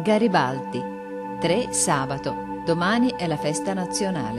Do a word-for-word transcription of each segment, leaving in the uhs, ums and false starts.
Garibaldi. tre sabato. Domani è la festa nazionale.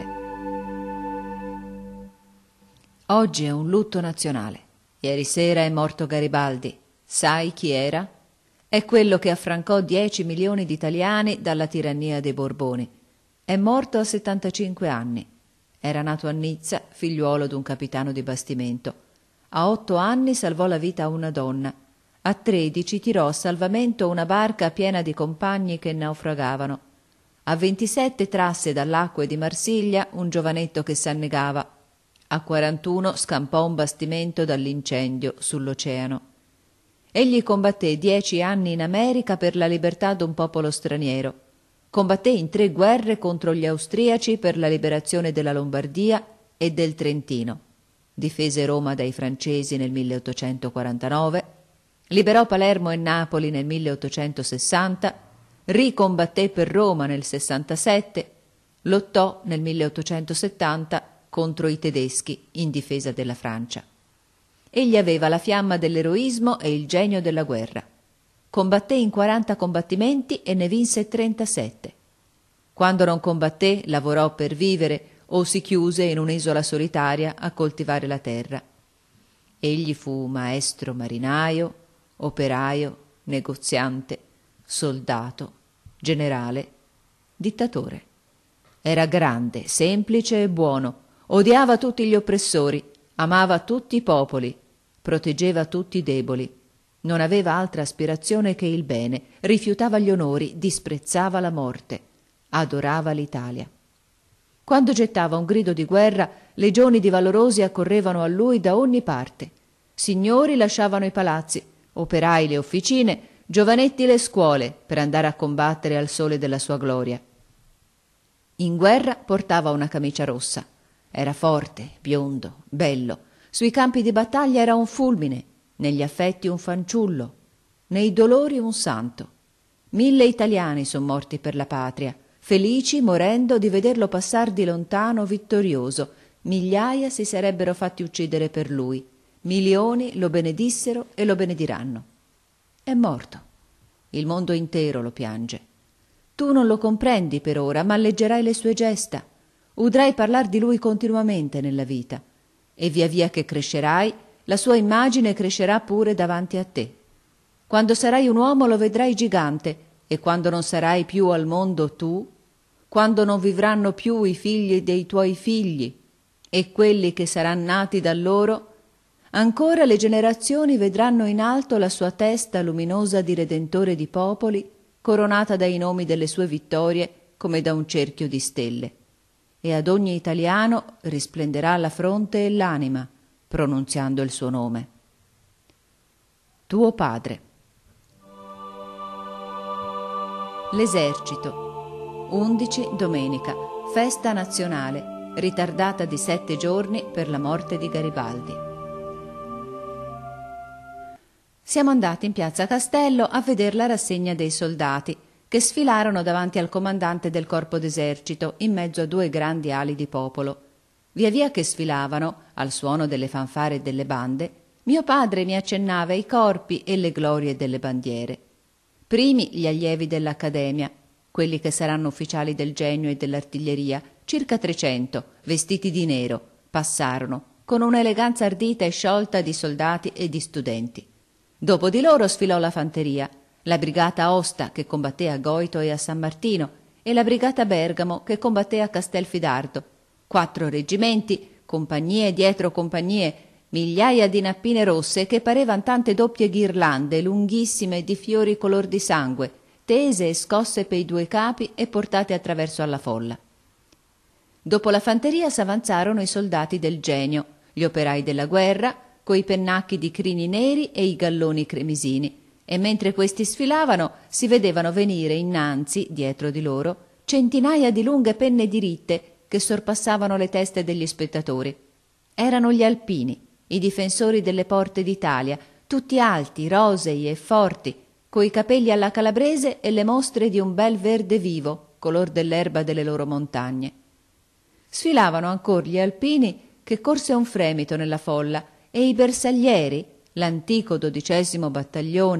Oggi è un lutto nazionale. Ieri sera è morto Garibaldi. Sai chi era? È quello che affrancò dieci milioni di italiani dalla tirannia dei Borboni. È morto a settantacinque anni. Era nato a Nizza, figliuolo d'un capitano di bastimento. A otto anni salvò la vita a una donna. A tredici tirò a salvamento una barca piena di compagni che naufragavano. A ventisette trasse dall'acque di Marsiglia un giovanetto che s'annegava. A quarantuno scampò un bastimento dall'incendio sull'oceano. Egli combatté dieci anni in America per la libertà d'un popolo straniero. Combatté in tre guerre contro gli austriaci per la liberazione della Lombardia e del Trentino. Difese Roma dai francesi nel milleottocentoquarantanove, liberò Palermo e Napoli nel milleottocentosessanta, ricombatté per Roma nel sessantasette, lottò nel milleottocentosettanta contro i tedeschi in difesa della Francia. Egli aveva la fiamma dell'eroismo e il genio della guerra. Combatté in quaranta combattimenti e ne vinse trentasette. Quando non combatté, lavorò per vivere o si chiuse in un'isola solitaria a coltivare la terra. Egli fu maestro marinaio, operaio, negoziante, soldato, generale, dittatore. Era grande, semplice e buono, odiava tutti gli oppressori, amava tutti i popoli, proteggeva tutti i deboli. Non aveva altra aspirazione che il bene, rifiutava gli onori, disprezzava la morte, adorava l'Italia. Quando gettava un grido di guerra, legioni di valorosi accorrevano a lui da ogni parte. Signori lasciavano i palazzi, operai le officine, giovanetti le scuole per andare a combattere al sole della sua gloria. In guerra portava una camicia rossa. Era forte, biondo, bello. Sui campi di battaglia era un fulmine, negli affetti un fanciullo, nei dolori un santo. Mille italiani son morti per la patria, felici morendo di vederlo passar di lontano vittorioso. Migliaia si sarebbero fatti uccidere per lui. Milioni lo benedissero e lo benediranno. È morto. Il mondo intero lo piange. Tu non lo comprendi per ora, ma leggerai le sue gesta. Udrai parlar di lui continuamente nella vita. E via via che crescerai, la sua immagine crescerà pure davanti a te. Quando sarai un uomo lo vedrai gigante, e quando non sarai più al mondo tu, quando non vivranno più i figli dei tuoi figli e quelli che saranno nati da loro, ancora le generazioni vedranno in alto la sua testa luminosa di redentore di popoli, coronata dai nomi delle sue vittorie come da un cerchio di stelle. E ad ogni italiano risplenderà la fronte e l'anima, pronunziando il suo nome. Tuo padre. L'esercito. undici domenica, festa nazionale, ritardata di sette giorni per la morte di Garibaldi. Siamo andati in piazza Castello a veder la rassegna dei soldati, che sfilarono davanti al comandante del corpo d'esercito in mezzo a due grandi ali di popolo. Via via che sfilavano, al suono delle fanfare e delle bande, mio padre mi accennava i corpi e le glorie delle bandiere. Primi gli allievi dell'Accademia, quelli che saranno ufficiali del Genio e dell'artiglieria, circa trecento, vestiti di nero, passarono, con un'eleganza ardita e sciolta di soldati e di studenti. Dopo di loro sfilò la fanteria, la brigata Aosta che combatté a Goito e a San Martino e la brigata Bergamo che combatté a Castelfidardo. Quattro reggimenti, compagnie dietro compagnie, migliaia di nappine rosse che parevan tante doppie ghirlande lunghissime di fiori color di sangue, tese e scosse pei due capi e portate attraverso alla folla. Dopo la fanteria s'avanzarono i soldati del Genio, gli operai della guerra, coi pennacchi di crini neri e i galloni cremisini, e mentre questi sfilavano si vedevano venire innanzi, dietro di loro, centinaia di lunghe penne diritte che sorpassavano le teste degli spettatori. Erano gli alpini, i difensori delle porte d'Italia, tutti alti, rosei e forti, coi capelli alla calabrese e le mostre di un bel verde vivo, color dell'erba delle loro montagne. Sfilavano ancor gli alpini che corse un fremito nella folla, e i bersaglieri, l'antico dodicesimo battaglione,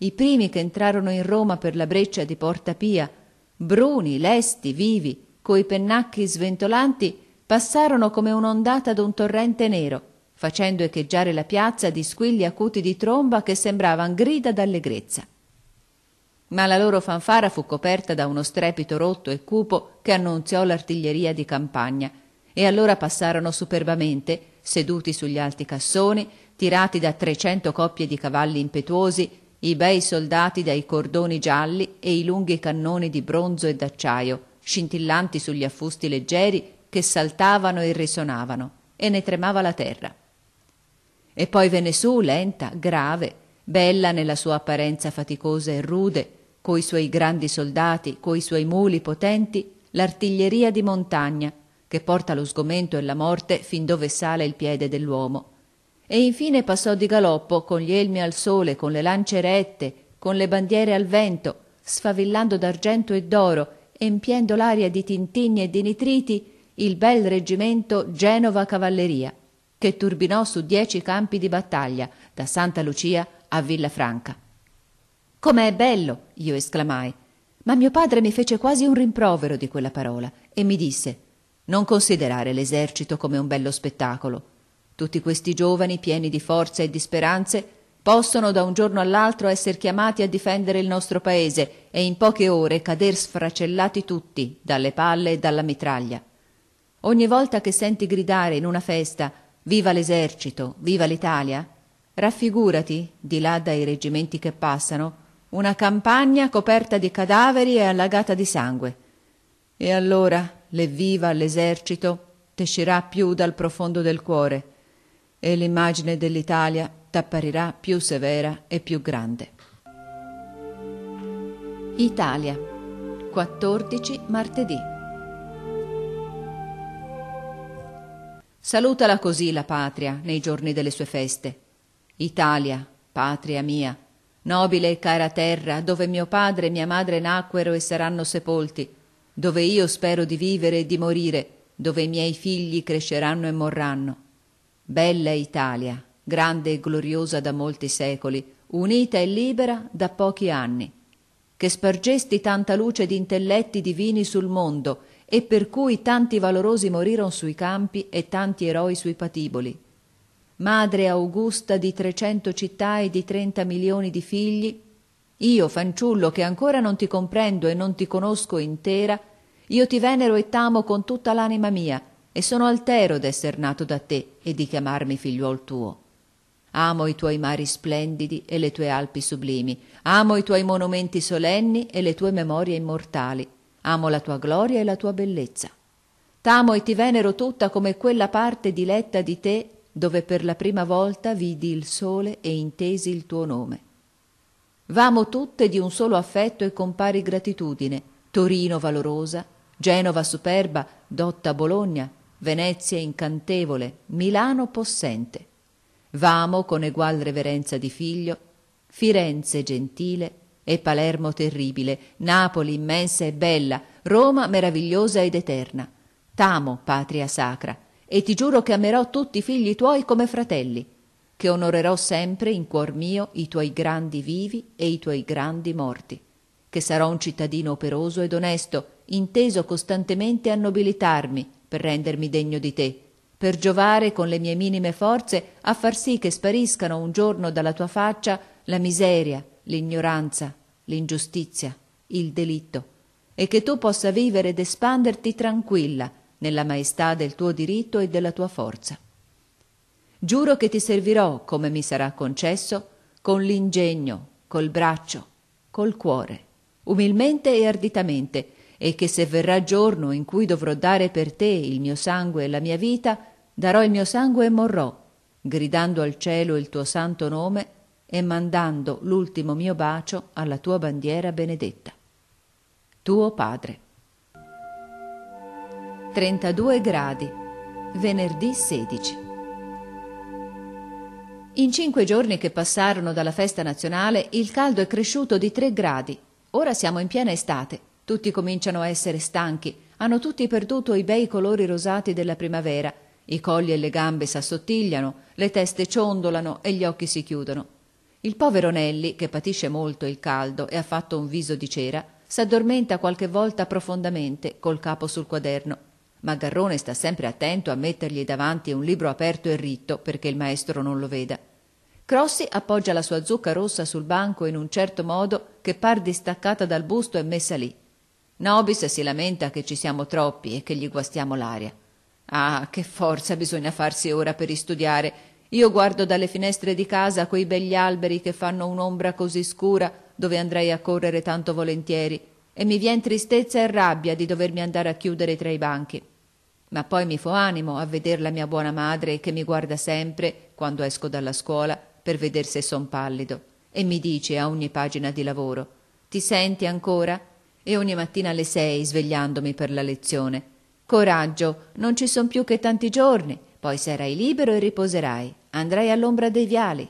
i primi che entrarono in Roma per la breccia di Porta Pia, bruni, lesti, vivi, coi pennacchi sventolanti, passarono come un'ondata d'un torrente nero, facendo echeggiare la piazza di squilli acuti di tromba che sembravan grida d'allegrezza. Ma la loro fanfara fu coperta da uno strepito rotto e cupo che annunziò l'artiglieria di campagna, e allora passarono superbamente, seduti sugli alti cassoni, tirati da trecento coppie di cavalli impetuosi, i bei soldati dai cordoni gialli e i lunghi cannoni di bronzo e d'acciaio, scintillanti sugli affusti leggeri che saltavano e risonavano, e ne tremava la terra. E poi venne su, lenta, grave, bella nella sua apparenza faticosa e rude, coi suoi grandi soldati, coi suoi muli potenti, l'artiglieria di montagna, che porta lo sgomento e la morte fin dove sale il piede dell'uomo. E infine passò di galoppo, con gli elmi al sole, con le lance rette, con le bandiere al vento, sfavillando d'argento e d'oro, empiendo l'aria di tintinni e di nitriti, il bel reggimento Genova Cavalleria, che turbinò su dieci campi di battaglia, da Santa Lucia a Villafranca. «Com'è bello!» io esclamai, ma mio padre mi fece quasi un rimprovero di quella parola e mi disse: «Non considerare l'esercito come un bello spettacolo. Tutti questi giovani, pieni di forza e di speranze, possono da un giorno all'altro esser chiamati a difendere il nostro paese e in poche ore cader sfracellati tutti, dalle palle e dalla mitraglia. Ogni volta che senti gridare in una festa «Viva l'esercito! Viva l'Italia!», raffigurati, di là dai reggimenti che passano, una campagna coperta di cadaveri e allagata di sangue. E allora l'evviva all'esercito t'escirà più dal profondo del cuore e l'immagine dell'Italia t'apparirà più severa e più grande». Italia, quattordici martedì. Salutala così la patria nei giorni delle sue feste. Italia, patria mia, nobile e cara terra, dove mio padre e mia madre nacquero e saranno sepolti, dove io spero di vivere e di morire, dove i miei figli cresceranno e morranno. Bella Italia, grande e gloriosa da molti secoli, unita e libera da pochi anni, che spargesti tanta luce di intelletti divini sul mondo e per cui tanti valorosi moriron sui campi e tanti eroi sui patiboli. Madre augusta di trecento città e di trenta milioni di figli, io, fanciullo, che ancora non ti comprendo e non ti conosco intera, io ti venero e t'amo con tutta l'anima mia, e sono altero d'esser nato da te e di chiamarmi figliuol tuo. Amo i tuoi mari splendidi e le tue Alpi sublimi, amo i tuoi monumenti solenni e le tue memorie immortali, amo la tua gloria e la tua bellezza. T'amo e ti venero tutta come quella parte diletta di te dove per la prima volta vidi il sole e intesi il tuo nome. V'amo tutte di un solo affetto e con pari gratitudine, Torino valorosa, Genova superba, dotta Bologna, Venezia incantevole, Milano possente. V'amo con egual reverenza di figlio, Firenze gentile e Palermo terribile, Napoli immensa e bella, Roma meravigliosa ed eterna. T'amo, patria sacra, e ti giuro che amerò tutti i figli tuoi come fratelli, che onorerò sempre in cuor mio i tuoi grandi vivi e i tuoi grandi morti, che sarò un cittadino operoso ed onesto, inteso costantemente a nobilitarmi per rendermi degno di te, per giovare con le mie minime forze a far sì che spariscano un giorno dalla tua faccia la miseria, l'ignoranza, l'ingiustizia, il delitto, e che tu possa vivere ed espanderti tranquilla nella maestà del tuo diritto e della tua forza. Giuro che ti servirò, come mi sarà concesso, con l'ingegno, col braccio, col cuore, umilmente e arditamente, e che se verrà giorno in cui dovrò dare per te il mio sangue e la mia vita, darò il mio sangue e morrò, gridando al cielo il tuo santo nome e mandando l'ultimo mio bacio alla tua bandiera benedetta. Tuo padre. trentadue gradi, venerdì sedici. In cinque giorni che passarono dalla festa nazionale il caldo è cresciuto di tre gradi. Ora siamo in piena estate, tutti cominciano a essere stanchi, hanno tutti perduto i bei colori rosati della primavera, i colli e le gambe s'assottigliano, le teste ciondolano e gli occhi si chiudono. Il povero Nelli, che patisce molto il caldo e ha fatto un viso di cera, s'addormenta qualche volta profondamente col capo sul quaderno, ma Garrone sta sempre attento a mettergli davanti un libro aperto e ritto perché il maestro non lo veda. Crossi appoggia la sua zucca rossa sul banco in un certo modo che par distaccata dal busto e messa lì. Nobis si lamenta che ci siamo troppi e che gli guastiamo l'aria. Ah, che forza bisogna farsi ora per istudiare! Io guardo dalle finestre di casa quei begli alberi che fanno un'ombra così scura dove andrei a correre tanto volentieri e mi vien tristezza e rabbia di dovermi andare a chiudere tra i banchi. Ma poi mi fo animo a veder la mia buona madre che mi guarda sempre, quando esco dalla scuola, per veder se son pallido, e mi dice a ogni pagina di lavoro: «Ti senti ancora?» E ogni mattina alle sei, svegliandomi per la lezione: «Coraggio, non ci son più che tanti giorni, poi sarai libero e riposerai, andrai all'ombra dei viali».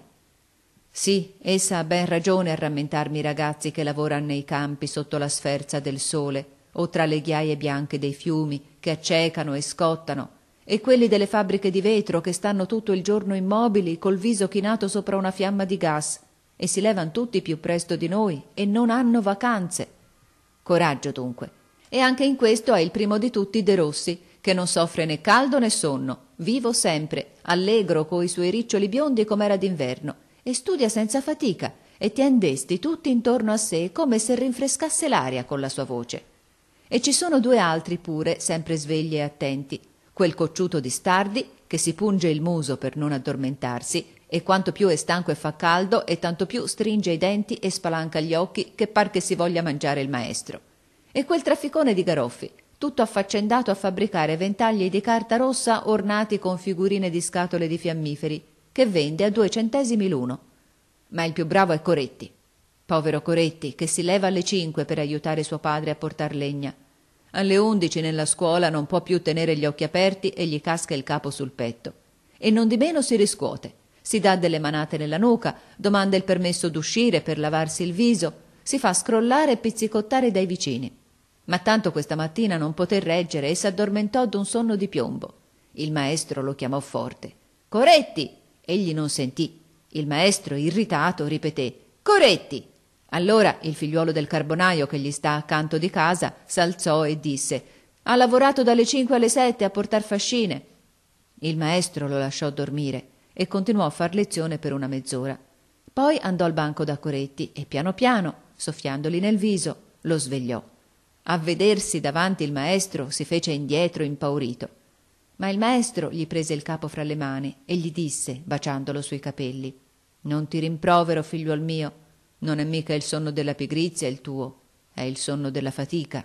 Sì, essa ha ben ragione a rammentarmi i ragazzi che lavoran nei campi sotto la sferza del sole o tra le ghiaie bianche dei fiumi che accecano e scottano, e quelli delle fabbriche di vetro che stanno tutto il giorno immobili col viso chinato sopra una fiamma di gas e si levan tutti più presto di noi e non hanno vacanze. Coraggio dunque. E anche in questo è il primo di tutti De Rossi, che non soffre né caldo né sonno, vivo sempre, allegro coi suoi riccioli biondi com'era d'inverno, e studia senza fatica e tien desti tutti intorno a sé come se rinfrescasse l'aria con la sua voce. E ci sono due altri pure, sempre svegli e attenti, quel cocciuto di Stardi, che si punge il muso per non addormentarsi, e quanto più è stanco e fa caldo, e tanto più stringe i denti e spalanca gli occhi che par che si voglia mangiare il maestro. E quel trafficone di Garoffi, tutto affaccendato a fabbricare ventagli di carta rossa ornati con figurine di scatole di fiammiferi, che vende a due centesimi l'uno. Ma il più bravo è Coretti. Povero Coretti, che si leva alle cinque per aiutare suo padre a portar legna. Alle undici nella scuola non può più tenere gli occhi aperti e gli casca il capo sul petto. E non di meno si riscuote. Si dà delle manate nella nuca, domanda il permesso d'uscire per lavarsi il viso, si fa scrollare e pizzicottare dai vicini. Ma tanto questa mattina non poté reggere e s'addormentò d'un sonno di piombo. Il maestro lo chiamò forte. «Coretti!» Egli non sentì. Il maestro, irritato, ripeté: «Coretti!» Allora il figliuolo del carbonaio che gli sta accanto di casa s'alzò e disse: «Ha lavorato dalle cinque alle sette a portar fascine». Il maestro lo lasciò dormire e continuò a far lezione per una mezz'ora. Poi andò al banco da Coretti e piano piano, soffiandogli nel viso, lo svegliò. A vedersi davanti il maestro si fece indietro impaurito. Ma il maestro gli prese il capo fra le mani e gli disse, baciandolo sui capelli: «Non ti rimprovero, figliuol mio, non è mica il sonno della pigrizia il tuo, è il sonno della fatica».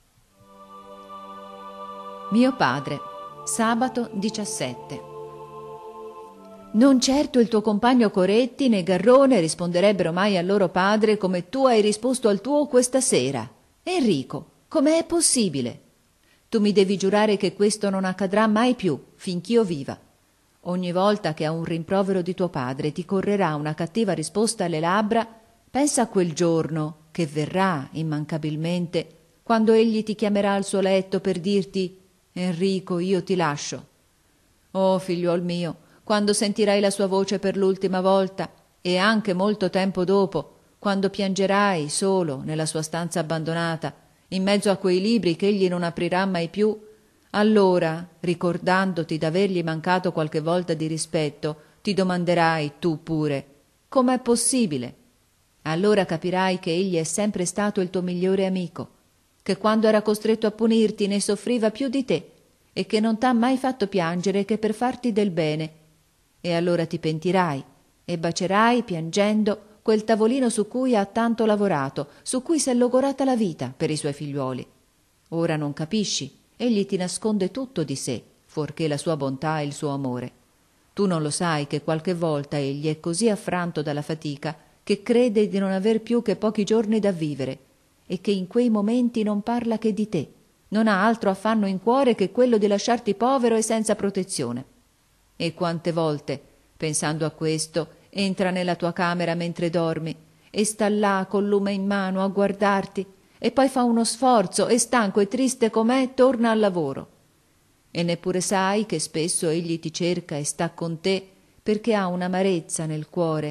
Mio padre, sabato diciassette. Non certo il tuo compagno Coretti né Garrone risponderebbero mai al loro padre come tu hai risposto al tuo questa sera. Enrico, com'è possibile? Tu mi devi giurare che questo non accadrà mai più, finch'io viva. Ogni volta che a un rimprovero di tuo padre ti correrà una cattiva risposta alle labbra, pensa a quel giorno che verrà immancabilmente, quando egli ti chiamerà al suo letto per dirti: «Enrico, io ti lascio». Oh, figliuol mio, quando sentirai la sua voce per l'ultima volta, e anche molto tempo dopo, quando piangerai solo nella sua stanza abbandonata, in mezzo a quei libri che egli non aprirà mai più, allora, ricordandoti d'avergli mancato qualche volta di rispetto, ti domanderai tu pure: com'è possibile? Allora capirai che egli è sempre stato il tuo migliore amico, che quando era costretto a punirti ne soffriva più di te e che non t'ha mai fatto piangere che per farti del bene. E allora ti pentirai e bacierai piangendo quel tavolino su cui ha tanto lavorato, su cui s'è logorata la vita per i suoi figliuoli. Ora non capisci, egli ti nasconde tutto di sé, fuorché la sua bontà e il suo amore. Tu non lo sai che qualche volta egli è così affranto dalla fatica che crede di non aver più che pochi giorni da vivere e che in quei momenti non parla che di te, non ha altro affanno in cuore che quello di lasciarti povero e senza protezione. E quante volte, pensando a questo, entra nella tua camera mentre dormi e sta là col lume in mano a guardarti, e poi fa uno sforzo e, stanco e triste com'è, torna al lavoro. E neppure sai che spesso egli ti cerca e sta con te perché ha un'amarezza nel cuore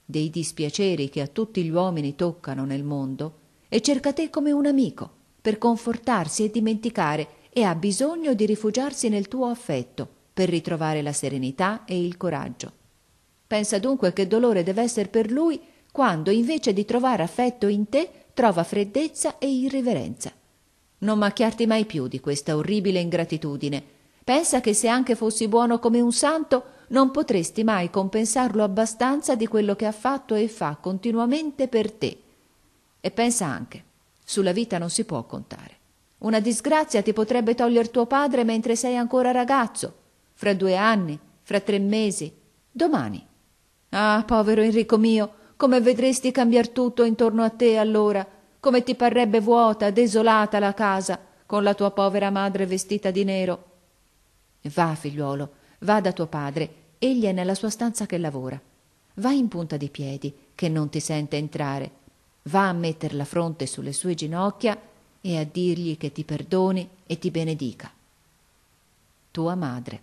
dei dispiaceri che a tutti gli uomini toccano nel mondo, e cerca te come un amico, per confortarsi e dimenticare, e ha bisogno di rifugiarsi nel tuo affetto, per ritrovare la serenità e il coraggio. Pensa dunque che dolore deve essere per lui quando, invece di trovare affetto in te, trova freddezza e irriverenza. Non macchiarti mai più di questa orribile ingratitudine. Pensa che se anche fossi buono come un santo, non potresti mai compensarlo abbastanza di quello che ha fatto e fa continuamente per te. E pensa anche, sulla vita non si può contare. Una disgrazia ti potrebbe togliere tuo padre mentre sei ancora ragazzo, fra due anni, fra tre mesi, domani. Ah, povero Enrico mio, come vedresti cambiar tutto intorno a te allora, come ti parrebbe vuota, desolata la casa, con la tua povera madre vestita di nero. Va, figliuolo, va da tuo padre, egli è nella sua stanza che lavora. Va in punta di piedi, che non ti sente entrare. Va a metter la fronte sulle sue ginocchia e a dirgli che ti perdoni e ti benedica. Tua madre.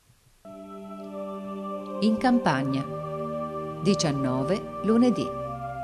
In campagna. diciannove lunedì.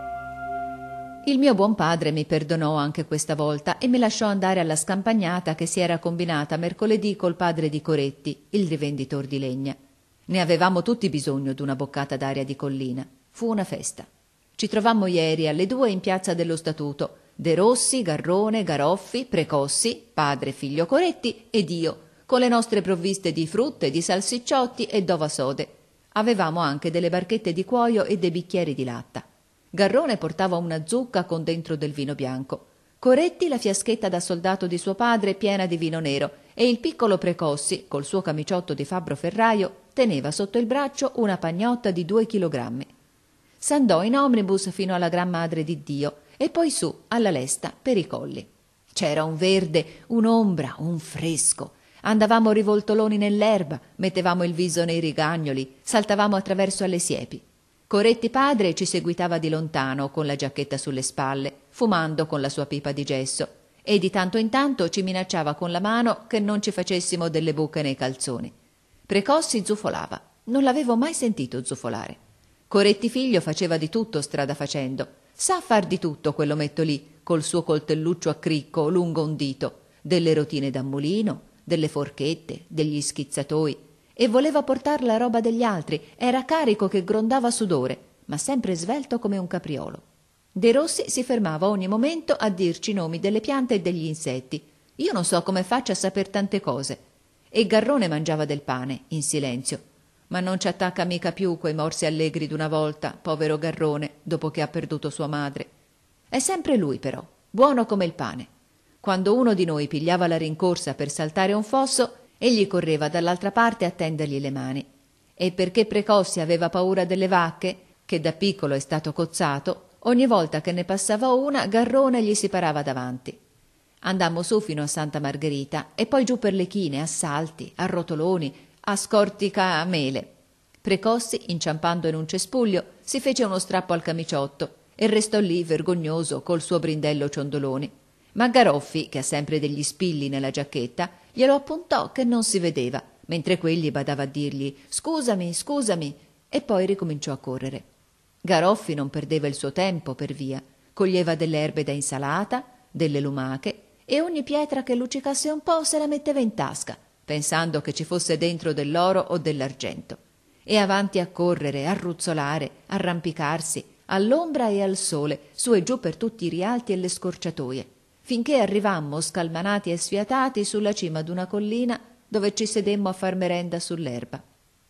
Il mio buon padre mi perdonò anche questa volta e mi lasciò andare alla scampagnata che si era combinata mercoledì col padre di Coretti, il rivenditor di legna. Ne avevamo tutti bisogno d'una boccata d'aria di collina. Fu una festa. Ci trovammo ieri alle due in piazza dello Statuto. De Rossi, Garrone, Garoffi, Precossi, padre e figlio Coretti ed io, con le nostre provviste di frutte, di salsicciotti e d'ova sode. Avevamo anche delle barchette di cuoio e dei bicchieri di latta. Garrone portava una zucca con dentro del vino bianco, Coretti la fiaschetta da soldato di suo padre piena di vino nero, e il piccolo Precossi, col suo camiciotto di fabbro ferraio, teneva sotto il braccio una pagnotta di due chilogrammi. S'andò in omnibus fino alla Gran Madre di Dio e poi su alla Lesta per i colli. C'era un verde, un'ombra, un fresco. Andavamo rivoltoloni nell'erba, mettevamo il viso nei rigagnoli, saltavamo attraverso alle siepi. Coretti padre ci seguitava di lontano con la giacchetta sulle spalle, fumando con la sua pipa di gesso, e di tanto in tanto ci minacciava con la mano che non ci facessimo delle buche nei calzoni. Precossi zufolava. Non l'avevo mai sentito zufolare. Coretti figlio faceva di tutto strada facendo. Sa far di tutto quell'ometto lì, col suo coltelluccio a cricco lungo un dito, delle rotine da mulino, delle forchette, degli schizzatoi, e voleva portar la roba degli altri. Era carico che grondava sudore, ma sempre svelto come un capriolo. De Rossi si fermava ogni momento a dirci i nomi delle piante e degli insetti. Io non so come faccia a saper tante cose. E Garrone mangiava del pane, in silenzio. Ma non ci attacca mica più quei morsi allegri d'una volta, povero Garrone, dopo che ha perduto sua madre. È sempre lui, però, buono come il pane. Quando uno di noi pigliava la rincorsa per saltare un fosso, egli correva dall'altra parte a tendergli le mani. E perché Precossi aveva paura delle vacche, che da piccolo è stato cozzato, ogni volta che ne passava una, Garrone gli si parava davanti. Andammo su fino a Santa Margherita e poi giù per le chine, a salti, a rotoloni, a scortica a mele. Precossi, inciampando in un cespuglio, si fece uno strappo al camiciotto e restò lì vergognoso col suo brindello ciondoloni. Ma Garoffi, che ha sempre degli spilli nella giacchetta, glielo appuntò che non si vedeva, mentre quegli badava a dirgli «scusami, scusami», e poi ricominciò a correre. Garoffi non perdeva il suo tempo per via, coglieva delle erbe da insalata, delle lumache, e ogni pietra che luccicasse un po' se la metteva in tasca, pensando che ci fosse dentro dell'oro o dell'argento. E avanti a correre, a ruzzolare, arrampicarsi, all'ombra e al sole, su e giù per tutti i rialti e le scorciatoie, finché arrivammo scalmanati e sfiatati sulla cima d'una collina dove ci sedemmo a far merenda sull'erba.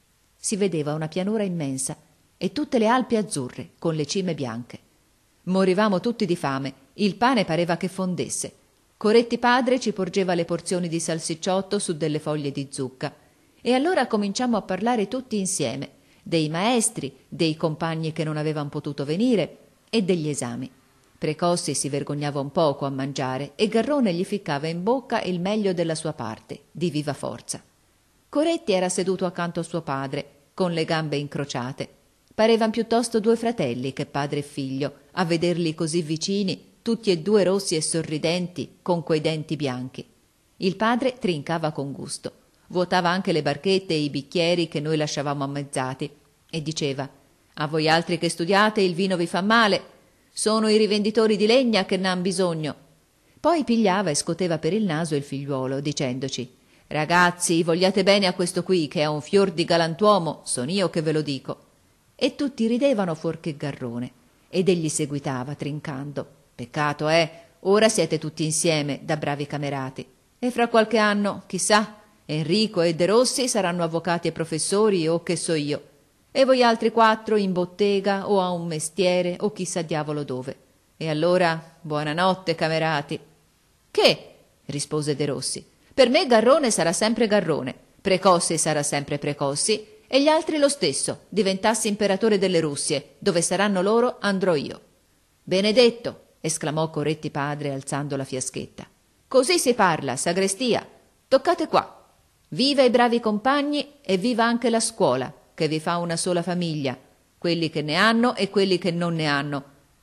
Si vedeva una pianura immensa e tutte le Alpi azzurre con le cime bianche. Morivamo tutti di fame, il pane pareva che fondesse. Coretti padre ci porgeva le porzioni di salsicciotto su delle foglie di zucca. E allora cominciammo a parlare tutti insieme, dei maestri, dei compagni che non avevan potuto venire e degli esami. Precossi si vergognava un poco a mangiare e Garrone gli ficcava in bocca il meglio della sua parte, di viva forza. Coretti era seduto accanto a suo padre, con le gambe incrociate. Parevan piuttosto due fratelli che padre e figlio, a vederli così vicini, tutti e due rossi e sorridenti, con quei denti bianchi. Il padre trincava con gusto, vuotava anche le barchette e i bicchieri che noi lasciavamo ammezzati, e diceva A voi altri che studiate il vino vi fa male. Sono i rivenditori di legna che n'han bisogno. Poi pigliava e scoteva per il naso il figliuolo, dicendoci: «Ragazzi, vogliate bene a questo qui, che è un fior di galantuomo, son io che ve lo dico». E tutti ridevano fuorché Garrone, ed egli seguitava, trincando: «Peccato, eh, ora siete tutti insieme, da bravi camerati, e fra qualche anno, chissà, Enrico e De Rossi saranno avvocati e professori o che so io, e voi altri quattro in bottega o a un mestiere o chissà diavolo dove. E allora, buonanotte, camerati». «Che?» rispose De Rossi. «Per me Garrone sarà sempre Garrone, Precossi sarà sempre Precossi, e gli altri lo stesso, diventassi imperatore delle Russie, dove saranno loro andrò io». «Benedetto!» esclamò Coretti padre alzando la fiaschetta. «Così si parla, sagrestia. Toccate qua. Viva i bravi compagni e viva anche la scuola, che vi fa una sola famiglia, quelli che ne hanno e quelli che non ne hanno».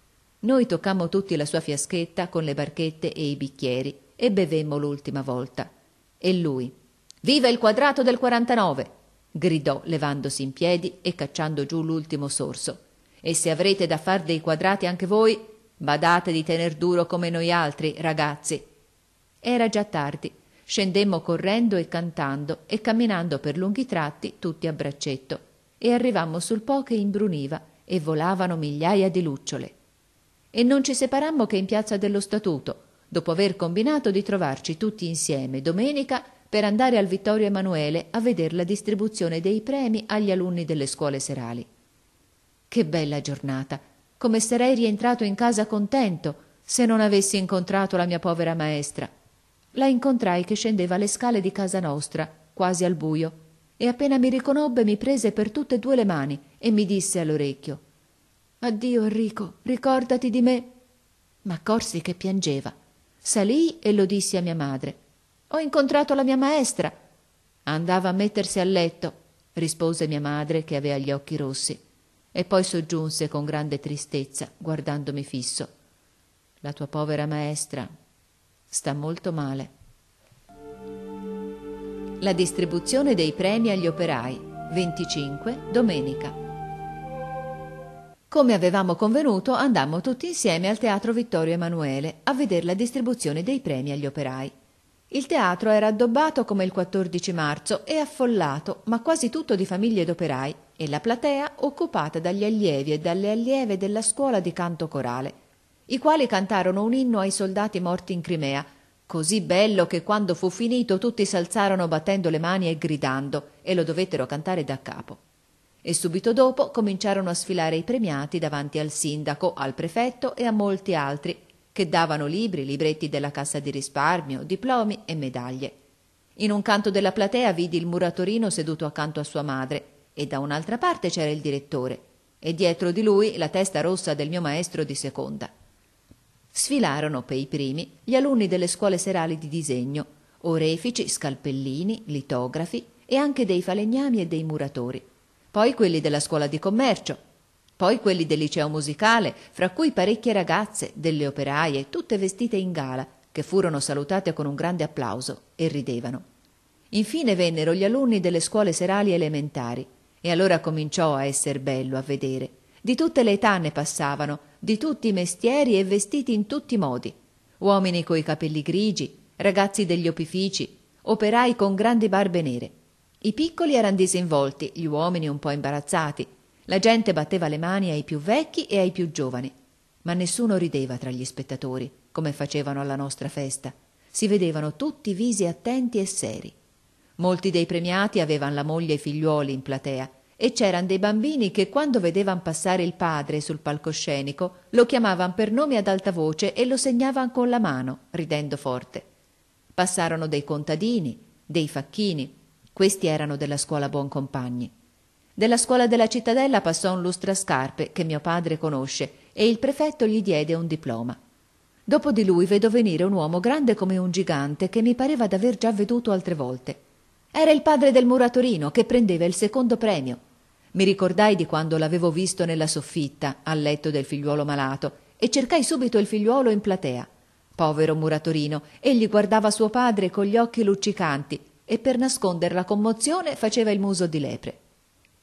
Noi toccammo tutti la sua fiaschetta con le barchette e i bicchieri e bevemmo l'ultima volta. E lui: «Viva il quadrato del quarantanove!» gridò levandosi in piedi e cacciando giù l'ultimo sorso. «E se avrete da far dei quadrati anche voi, badate di tener duro come noi altri, ragazzi». Era già tardi. Scendemmo correndo e cantando e camminando per lunghi tratti tutti a braccetto, e arrivammo sul Po che imbruniva e volavano migliaia di lucciole. E non ci separammo che in piazza dello Statuto, dopo aver combinato di trovarci tutti insieme domenica per andare al Vittorio Emanuele a veder la distribuzione dei premi agli alunni delle scuole serali. Che bella giornata! Come sarei rientrato in casa contento se non avessi incontrato la mia povera maestra. La incontrai che scendeva le scale di casa nostra, quasi al buio, e appena mi riconobbe mi prese per tutte e due le mani e mi disse all'orecchio: «Addio Enrico, ricordati di me». M'accorsi che piangeva. Salii e lo dissi a mia madre. «Ho incontrato la mia maestra». «Andava a mettersi a letto», rispose mia madre, che aveva gli occhi rossi, e poi soggiunse con grande tristezza, guardandomi fisso: «La tua povera maestra sta molto male». La distribuzione dei premi agli operai, venticinque, domenica. Come avevamo convenuto, andammo tutti insieme al Teatro Vittorio Emanuele a veder la distribuzione dei premi agli operai. Il teatro era addobbato come il quattordici marzo e affollato, ma quasi tutto di famiglie d'operai, e la platea occupata dagli allievi e dalle allieve della scuola di canto corale, i quali cantarono un inno ai soldati morti in Crimea, così bello che quando fu finito tutti s'alzarono battendo le mani e gridando, e lo dovettero cantare da capo. E subito dopo cominciarono a sfilare i premiati davanti al sindaco, al prefetto e a molti altri, che davano libri, libretti della Cassa di risparmio, diplomi e medaglie. In un canto della platea vidi il muratorino seduto accanto a sua madre, e da un'altra parte c'era il direttore, e dietro di lui la testa rossa del mio maestro di seconda. Sfilarono per i primi gli alunni delle scuole serali di disegno, orefici, scalpellini, litografi e anche dei falegnami e dei muratori. Poi quelli della scuola di commercio, poi quelli del liceo musicale, fra cui parecchie ragazze, delle operaie, tutte vestite in gala, che furono salutate con un grande applauso e ridevano. Infine vennero gli alunni delle scuole serali elementari, e allora cominciò a esser bello a vedere. Di tutte le età ne passavano, di tutti i mestieri e vestiti in tutti i modi. Uomini coi capelli grigi, ragazzi degli opifici, operai con grandi barbe nere. I piccoli eran disinvolti, gli uomini un po' imbarazzati. La gente batteva le mani ai più vecchi e ai più giovani. Ma nessuno rideva tra gli spettatori, come facevano alla nostra festa. Si vedevano tutti visi attenti e seri. Molti dei premiati avevan la moglie e figliuoli in platea, e c'eran dei bambini che quando vedevan passare il padre sul palcoscenico lo chiamavan per nome ad alta voce e lo segnavan con la mano, ridendo forte. Passarono dei contadini, dei facchini. Questi erano della scuola Buoncompagni. Della scuola della cittadella passò un lustrascarpe che mio padre conosce, e il prefetto gli diede un diploma. Dopo di lui vedo venire un uomo grande come un gigante che mi pareva d'aver già veduto altre volte. Era il padre del muratorino che prendeva il secondo premio. Mi ricordai di quando l'avevo visto nella soffitta, al letto del figliuolo malato, e cercai subito il figliuolo in platea. Povero muratorino, egli guardava suo padre con gli occhi luccicanti, e per nasconder la commozione faceva il muso di lepre.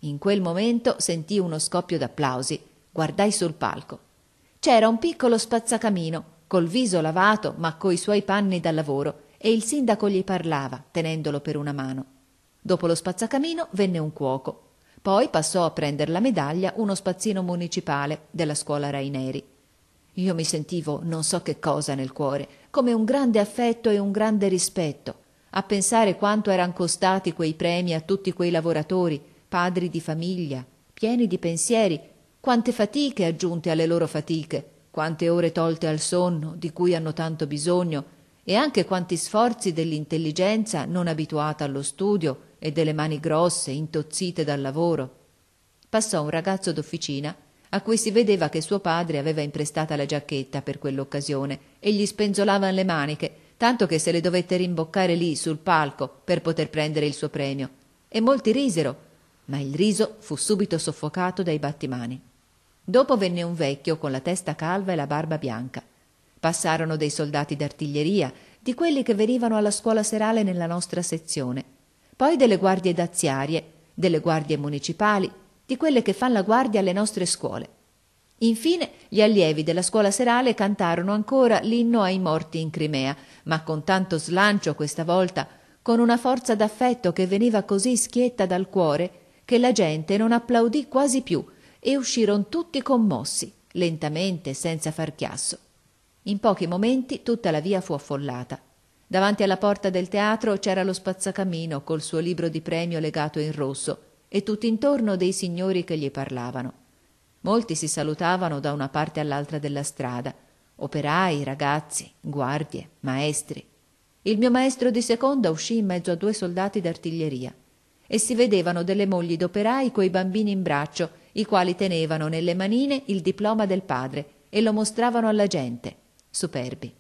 In quel momento sentii uno scoppio d'applausi. Guardai sul palco. C'era un piccolo spazzacamino, col viso lavato ma coi suoi panni da lavoro, e il sindaco gli parlava, tenendolo per una mano. Dopo lo spazzacamino venne un cuoco. Poi passò a prender la medaglia uno spazzino municipale della scuola Raineri. Io mi sentivo non so che cosa nel cuore, come un grande affetto e un grande rispetto, a pensare quanto eran costati quei premi a tutti quei lavoratori, padri di famiglia, pieni di pensieri, quante fatiche aggiunte alle loro fatiche, quante ore tolte al sonno di cui hanno tanto bisogno, e anche quanti sforzi dell'intelligenza non abituata allo studio e delle mani grosse, intozzite dal lavoro. Passò un ragazzo d'officina a cui si vedeva che suo padre aveva imprestata la giacchetta per quell'occasione e gli spenzolavano le maniche, tanto che se le dovette rimboccare lì sul palco per poter prendere il suo premio. E molti risero, ma il riso fu subito soffocato dai battimani. Dopo venne un vecchio con la testa calva e la barba bianca. Passarono dei soldati d'artiglieria, di quelli che venivano alla scuola serale nella nostra sezione, poi delle guardie daziarie, delle guardie municipali, di quelle che fan la guardia alle nostre scuole. Infine gli allievi della scuola serale cantarono ancora l'inno ai morti in Crimea, ma con tanto slancio questa volta, con una forza d'affetto che veniva così schietta dal cuore, che la gente non applaudì quasi più e uscirono tutti commossi, lentamente, senza far chiasso. In pochi momenti tutta la via fu affollata. Davanti alla porta del teatro c'era lo spazzacamino col suo libro di premio legato in rosso e tutt'intorno dei signori che gli parlavano. Molti si salutavano da una parte all'altra della strada, operai, ragazzi, guardie, maestri. Il mio maestro di seconda uscì in mezzo a due soldati d'artiglieria e si vedevano delle mogli d'operai coi bambini in braccio, i quali tenevano nelle manine il diploma del padre e lo mostravano alla gente, superbi.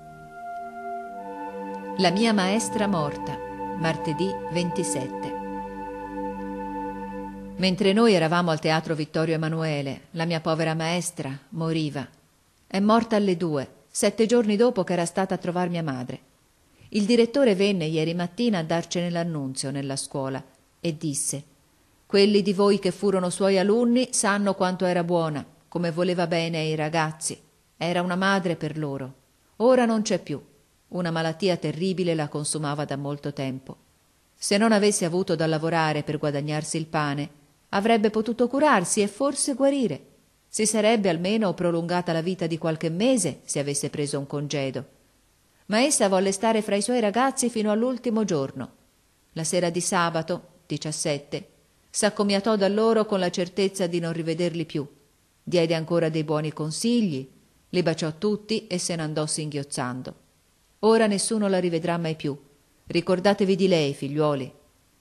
La mia maestra morta, martedì ventisette. Mentre noi eravamo al teatro Vittorio Emanuele, la mia povera maestra moriva. È morta alle due, sette giorni dopo che era stata a trovar mia madre. Il direttore venne ieri mattina a darcene l'annunzio nella scuola e disse: quelli di voi che furono suoi alunni sanno quanto era buona, come voleva bene ai ragazzi. Era una madre per loro. Ora non c'è più. Una malattia terribile la consumava da molto tempo. Se non avesse avuto da lavorare per guadagnarsi il pane, avrebbe potuto curarsi e forse guarire. Si sarebbe almeno prolungata la vita di qualche mese se avesse preso un congedo. Ma essa volle stare fra i suoi ragazzi fino all'ultimo giorno. La sera di sabato, diciassette, s'accomiatò da loro con la certezza di non rivederli più. Diede ancora dei buoni consigli, li baciò tutti e se n'andò singhiozzando. Ora nessuno la rivedrà mai più. Ricordatevi di lei, figliuoli.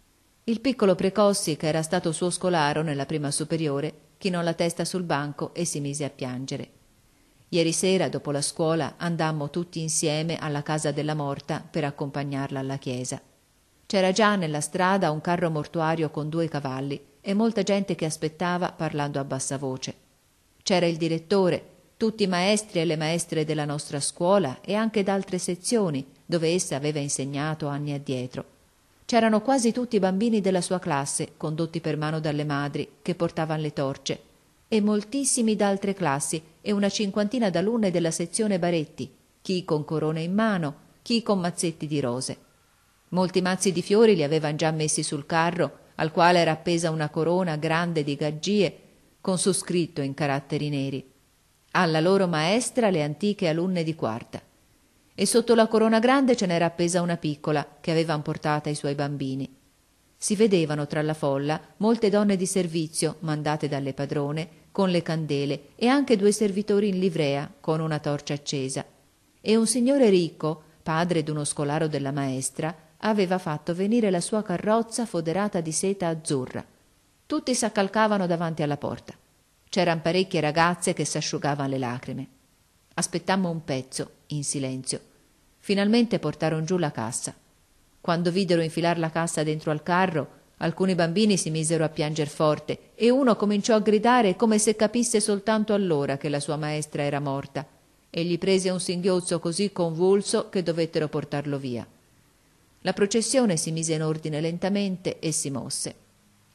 Il piccolo Precossi, che era stato suo scolaro nella prima superiore, chinò la testa sul banco e si mise a piangere. Ieri sera, dopo la scuola, andammo tutti insieme alla casa della morta per accompagnarla alla chiesa. C'era già nella strada un carro mortuario con due cavalli e molta gente che aspettava parlando a bassa voce. C'era il direttore, tutti i maestri e le maestre della nostra scuola e anche d'altre sezioni dove essa aveva insegnato anni addietro. C'erano quasi tutti i bambini della sua classe, condotti per mano dalle madri, che portavano le torce, e moltissimi d'altre classi e una cinquantina d'alunne della sezione Baretti, chi con corone in mano, chi con mazzetti di rose. Molti mazzi di fiori li avevan già messi sul carro, al quale era appesa una corona grande di gaggie, con su scritto in caratteri neri: alla loro maestra le antiche alunne di quarta. E sotto la corona grande ce n'era appesa una piccola che avevan portata i suoi bambini. Si vedevano tra la folla molte donne di servizio mandate dalle padrone con le candele e anche due servitori in livrea con una torcia accesa. E un signore ricco, padre d'uno scolaro della maestra, aveva fatto venire la sua carrozza foderata di seta azzurra. Tutti s'accalcavano davanti alla porta. C'eran parecchie ragazze che s'asciugavano le lacrime. Aspettammo un pezzo, in silenzio. Finalmente portarono giù la cassa. Quando videro infilar la cassa dentro al carro, alcuni bambini si misero a pianger forte e uno cominciò a gridare come se capisse soltanto allora che la sua maestra era morta, e gli prese un singhiozzo così convulso che dovettero portarlo via. La processione si mise in ordine lentamente e si mosse.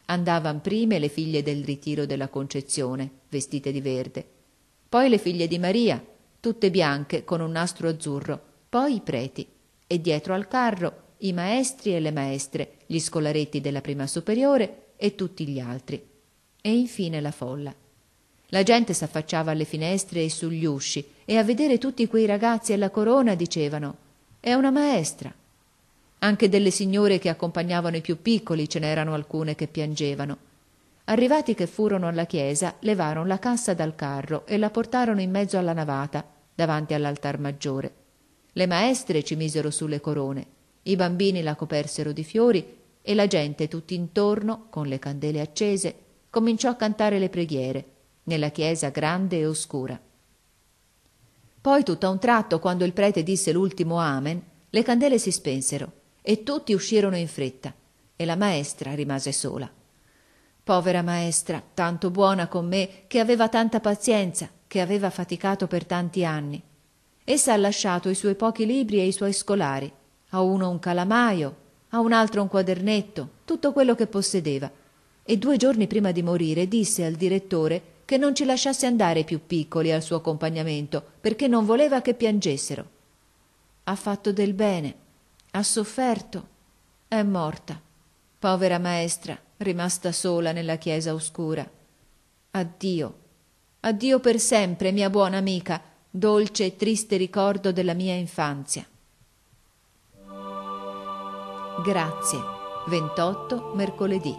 Andavan prime le figlie del ritiro della Concezione, vestite di verde, poi le figlie di Maria, tutte bianche con un nastro azzurro, poi i preti, e dietro al carro i maestri e le maestre, gli scolaretti della prima superiore e tutti gli altri, e infine la folla. La gente s'affacciava alle finestre e sugli usci, e a vedere tutti quei ragazzi alla corona dicevano: «È una maestra». Anche delle signore che accompagnavano i più piccoli ce n'erano alcune che piangevano. Arrivati che furono alla chiesa, levarono la cassa dal carro e la portarono in mezzo alla navata, davanti all'altar maggiore. Le maestre ci misero su le corone, i bambini la copersero di fiori e la gente tutt'intorno, con le candele accese, cominciò a cantare le preghiere, nella chiesa grande e oscura. Poi, tutto a un tratto, quando il prete disse l'ultimo Amen, le candele si spensero e tutti uscirono in fretta, e la maestra rimase sola. Povera maestra, tanto buona con me, che aveva tanta pazienza, che aveva faticato per tanti anni. Essa ha lasciato i suoi pochi libri e i suoi scolari, a uno un calamaio, a un altro un quadernetto, tutto quello che possedeva, e due giorni prima di morire disse al direttore che non ci lasciasse andare i più piccoli al suo accompagnamento, perché non voleva che piangessero. Ha fatto del bene, ha sofferto, è morta. Povera maestra, rimasta sola nella chiesa oscura. Addio, addio per sempre, mia buona amica, dolce e triste ricordo della mia infanzia. Grazie. ventotto mercoledì.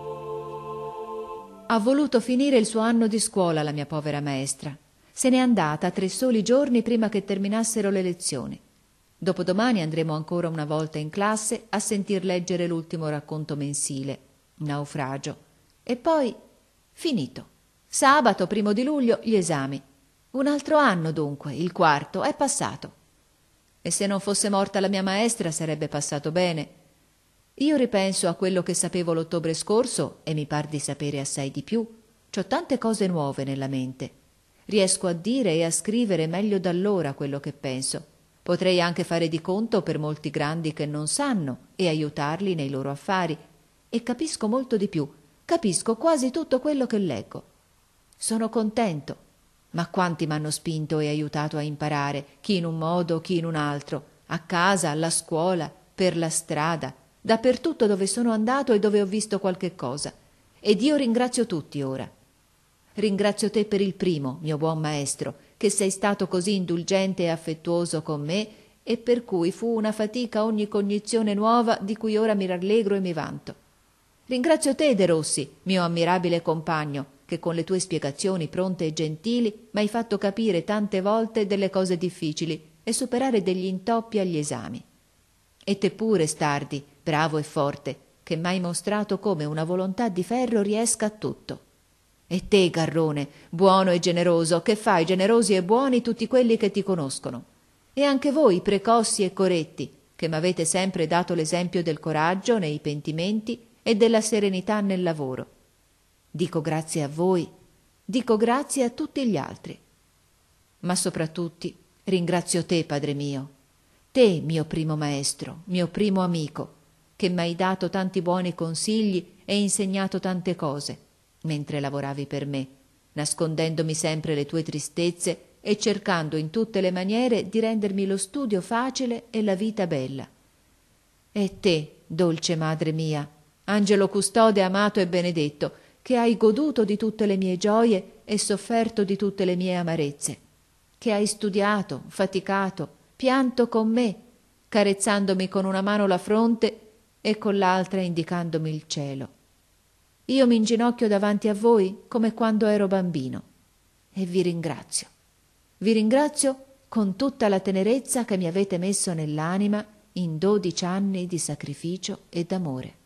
Ha voluto finire il suo anno di scuola la mia povera maestra. Se n'è andata tre soli giorni prima che terminassero le lezioni. Dopodomani andremo ancora una volta in classe a sentir leggere l'ultimo racconto mensile, Naufragio. E poi, finito. Sabato, primo di luglio, gli esami. Un altro anno dunque, il quarto, è passato. E se non fosse morta la mia maestra sarebbe passato bene. Io ripenso a quello che sapevo l'ottobre scorso e mi par di sapere assai di più. C'ho tante cose nuove nella mente. Riesco a dire e a scrivere meglio d'allora quello che penso. Potrei anche fare di conto per molti grandi che non sanno e aiutarli nei loro affari. E capisco molto di più. Capisco quasi tutto quello che leggo. Sono contento. Ma quanti m'hanno spinto e aiutato a imparare, chi in un modo, chi in un altro, a casa, alla scuola, per la strada, dappertutto dove sono andato e dove ho visto qualche cosa. Ed io ringrazio tutti ora. Ringrazio te per il primo, mio buon maestro, che sei stato così indulgente e affettuoso con me e per cui fu una fatica ogni cognizione nuova di cui ora mi rallegro e mi vanto. Ringrazio te, De Rossi, mio ammirabile compagno, che con le tue spiegazioni pronte e gentili m'hai fatto capire tante volte delle cose difficili e superare degli intoppi agli esami. E te pure, Stardi, bravo e forte, che m'hai mostrato come una volontà di ferro riesca a tutto. E te, Garrone, buono e generoso, che fai generosi e buoni tutti quelli che ti conoscono. E anche voi, precossi e corretti, che m'avete sempre dato l'esempio del coraggio nei pentimenti e della serenità nel lavoro. Dico grazie a voi, dico grazie a tutti gli altri. Ma soprattutto ringrazio te, padre mio, te, mio primo maestro, mio primo amico, che m'hai dato tanti buoni consigli e insegnato tante cose, mentre lavoravi per me, nascondendomi sempre le tue tristezze e cercando in tutte le maniere di rendermi lo studio facile e la vita bella. E te, dolce madre mia, angelo custode amato e benedetto, che hai goduto di tutte le mie gioie e sofferto di tutte le mie amarezze, che hai studiato, faticato, pianto con me, carezzandomi con una mano la fronte e con l'altra indicandomi il cielo. Io mi inginocchio davanti a voi come quando ero bambino e vi ringrazio. Vi ringrazio con tutta la tenerezza che mi avete messo nell'anima in dodici anni di sacrificio e d'amore.